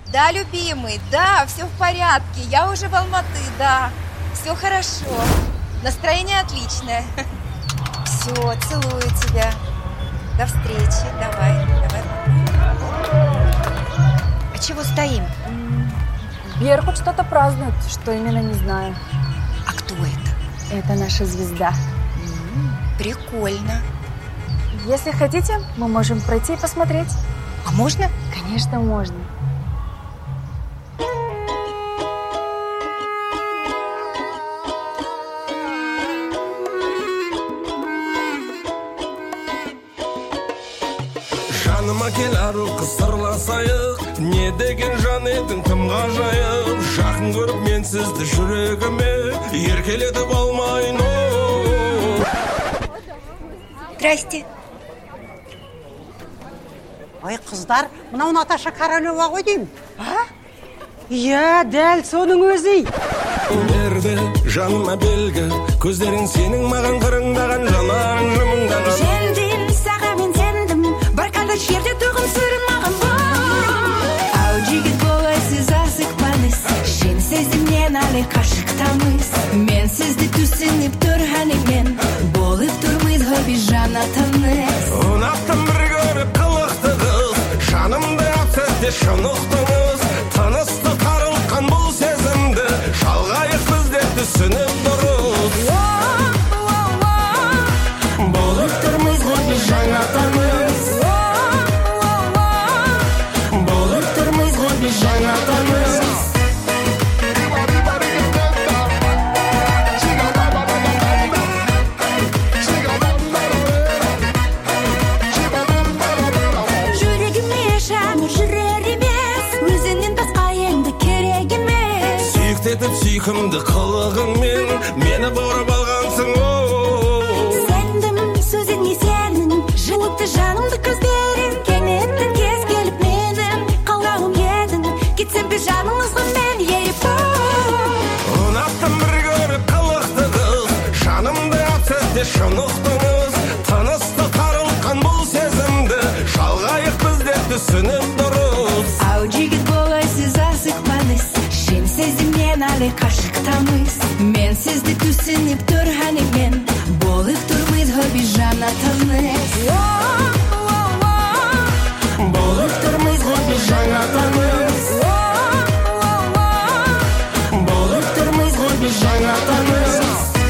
Да, любимый, да, все в порядке. Я уже в Алматы, да. Все хорошо. Настроение отличное. Все, целую тебя. До встречи. Давай. А чего стоим? Беркут что-то празднует, что именно не знаю. А кто это? Это наша звезда. Прикольно. Если хотите, мы можем пройти и посмотреть. А можно? Конечно, можно. Жаныма кел ару қысырласайық, не деген жан едің тым ғажайып. Жақын көріп мен сізді жүрегіме еркелетіп алмайын. Здрасте. Ой, қыздар, мынау Наташа Королева ғой деймін. Иә, дәл соның өзі. Берді жаныма белгі, көздерің сенің маған қырыңдаған, жанарың жымыңдаған. Жендім, саға мен сендім, бір қалды жерде тұғын сүрін маған бұл. Ау жігіт болайсыз асықпаңыз, шен сезімнен әлі қашықтамыз. Мен сізді түсініп тұрғанымен, болып тұрмыз ғой біз жанатыныз. Ұнаттым бір көріп қылықты қыз, жанымды әпсетте шынықтыңыз. Тынысты тарылтқан бұл сезімді, шалғайық бізде түсініп дұрыс. Болып тұрмыз ғой біз жанатыныз. Болып тұрмыз ғой біз жанатыныз. Етіп сүйкімді қылығыңмен мені бұрып алғансың. Сендім сөзіңе сенің, жылытты жанымды көздерің. Кенеттен кез келіп менің қалауым едің, кетсем бе жаныңызға мен еріп. Ұнаттым бір көріп қылықты қыз, жанымды әпсетте шынықтыңыз. Тынысты тарылтқан бұл сезімді, шалғайық бізде түсініп дұрыс. Ау жігіт болайсыз асықпаңыз, шен сезімнен әлі қашықтамыз. Мен сізді түсініп тұрғанымен, болып тұрмыз ғой біз жанатыныз. Болып тұрмыз ғой біз жанатыныз. Болып тұрмыз ғой біз жанатыныз.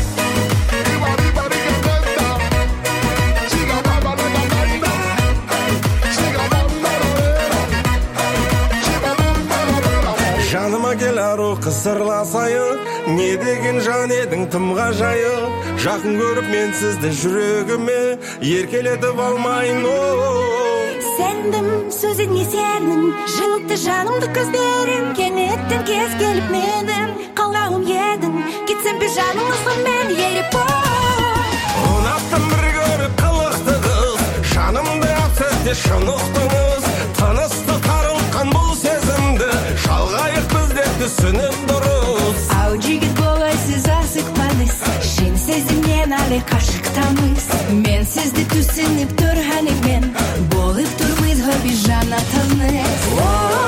Жаныма кел ару қысырласайық, не деген жан едің тым ғажайып. Жақын көріп мен сізді жүрегіме еркелетіп алмайын. Сендім сөзіңе сенің, жылытты жанымды көздерің. Кенеттен кез келіп менің қалауым едің, кетсем бе жаныңызға мен еріп. Ұнаттым бір көріп қылықты қыз, жанымды әпсетте шынықтыңыз. Тынысты тарылтқан бұл сезімді, шалғайық бізде түсініп дұрыс. Ау жігіт болайсыз асықпаңыз, шен сезімнен әлі қашықтамыз. Мен сізді түсініп тұрғанымен, болып тұрмыз ғой біз жанатыныз.